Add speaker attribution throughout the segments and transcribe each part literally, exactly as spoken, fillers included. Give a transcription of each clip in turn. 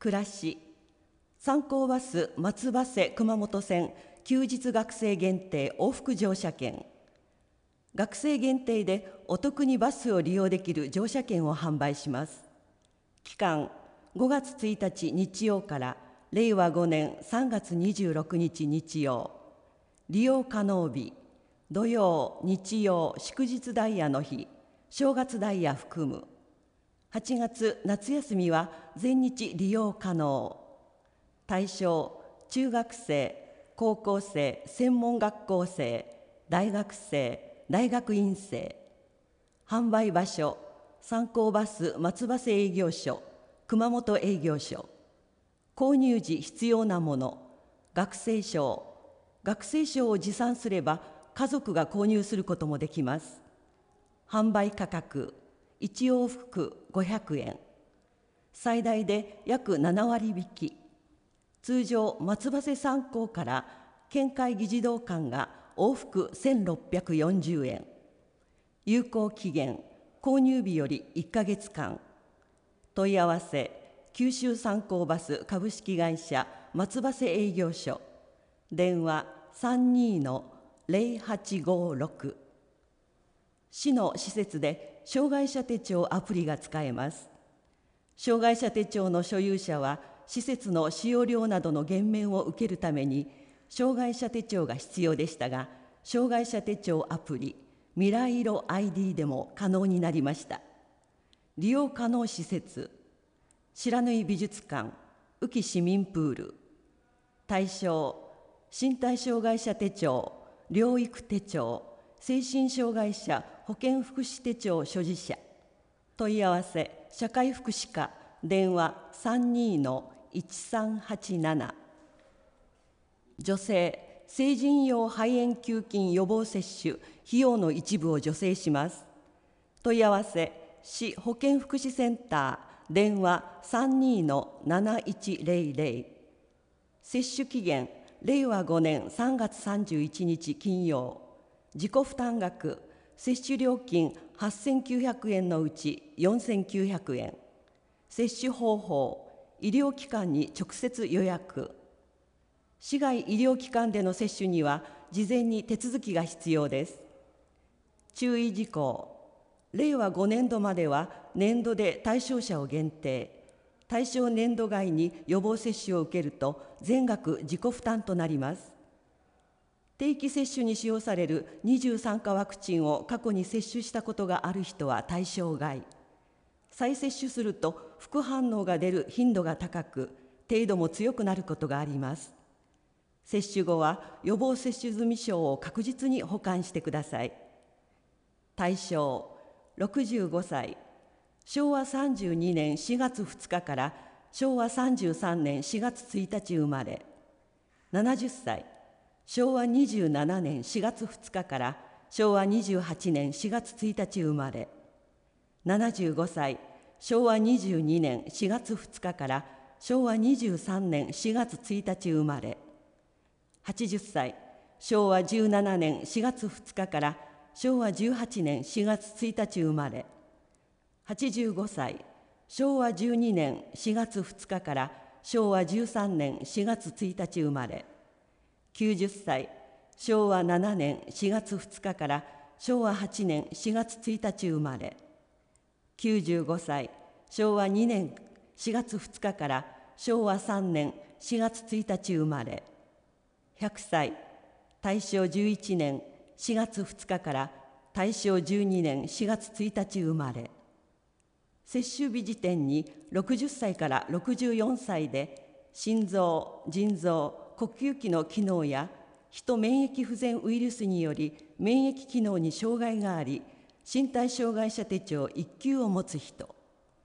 Speaker 1: 暮らし、観光バス松葉瀬熊本線休日学生限定往復乗車券。学生限定でお得にバスを利用できる乗車券を販売します。期間ごがつついたち日曜かられいわごねんさんがつにじゅうろくにち日曜。利用可能日、土曜、日曜、祝日ダイヤの日、正月ダイヤ含む。はちがつ夏休みは全日利用可能。対象、中学生、高校生、専門学校生、大学生、大学院生。販売場所、観光バス松葉瀬営業所、熊本営業所。購入時必要なもの、学生証。学生証を持参すれば家族が購入することもできます。販売価格、いち往復ごひゃくえん。最大で約ななわり引き。通常、松葉瀬三港から県会議事堂間が往復せんろっぴゃくよんじゅうえん。有効期限、購入日よりいっかげつかん。問い合わせ、九州三港バス株式会社松葉瀬営業所。電話 さんにーのぜろはちごろく。市の施設で障害者手帳アプリが使えます。障害者手帳の所有者は、施設の使用料などの減免を受けるために、障害者手帳が必要でしたが、障害者手帳アプリ、未来色 アイディー でも可能になりました。利用可能施設、白縫美術館、宇城市民プール。対象、身体障害者手帳、療育手帳、精神障害者保健福祉手帳所持者。問い合わせ、社会福祉課、電話 さんにーのいちさんはちなな。女性、成人用肺炎球菌予防接種、費用の一部を助成します。問い合わせ、市保健福祉センター、電話 さんにーのなないちぜろぜろ。接種期限、れいわごねんさんがつさんじゅういちにち金曜。自己負担額、接種料金はっせんきゅうひゃくえんのうちよんせんきゅうひゃくえん。接種方法、医療機関に直接予約。市外医療機関での接種には事前に手続きが必要です。注意事項、れいわごねんどまでは年度で対象者を限定。対象年度外に予防接種を受けると全額自己負担となります。定期接種に使用されるにじゅうさんかワクチンを過去に接種したことがある人は対象外。再接種すると副反応が出る頻度が高く、程度も強くなることがあります。接種後は予防接種済証を確実に保管してください。対象、ろくじゅうごさい、しょうわさんじゅうにねんしがつふつかからしょうわさんじゅうさんねんしがつついたち生まれ。ななじゅっさい、しょうわにじゅうななねんしがつふつかからしょうわにじゅうはちねんしがつついたち生まれ。ななじゅうごさい、しょうわにじゅうにねんしがつふつかからしょうわにじゅうさんねんしがつついたち生まれ。はちじゅっさい、しょうわじゅうななねんしがつふつかからしょうわじゅうはちねんしがつついたち生まれ。はちじゅうごさい、しょうわじゅうにねんしがつふつかからしょうわじゅうさんねんしがつついたち生まれ。きゅうじゅっさい、しょうわななねんしがつふつかからしょうわはちねんしがつついたち生まれ。きゅうじゅうごさい、しょうわにねんしがつふつかからしょうわさんねんしがつついたち生まれ。ひゃくさい、たいしょうじゅういちねんしがつふつかからたいしょうじゅうにねんしがつついたち生まれ。接種日時点にろくじゅっさいからろくじゅうよんさいで心臓、腎臓、呼吸器の機能やヒト免疫不全ウイルスにより免疫機能に障害があり、身体障害者手帳いっきゅうを持つ人。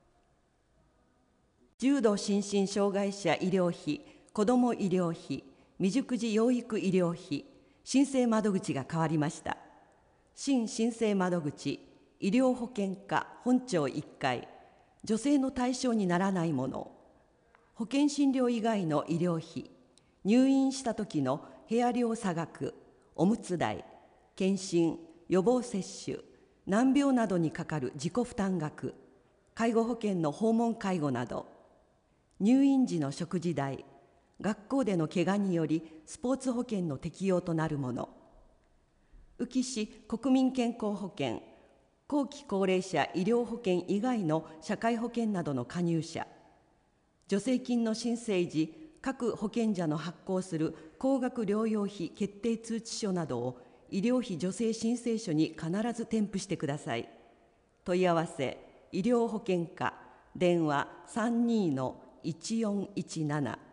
Speaker 1: 重度心身障害者医療費、子ども医療費、未熟児養育医療費、申請窓口が変わりました。新申請窓口、医療保険課本庁いっかい、女性の対象にならないもの、保険診療以外の医療費、入院した時の部屋料差額、おむつ代、検診、予防接種、難病などにかかる自己負担額、介護保険の訪問介護など、 入院時の食事代、学校での怪我によりスポーツ保険の適用となるもの、宇城市国民健康保険、後期高齢者医療保険以外の社会保険などの加入者、助成金の申請時、各保険者の発行する高額療養費決定通知書などを医療費助成申請書に必ず添付してください。問い合わせ、医療保険課、電話 さんにーのいちよんいちなな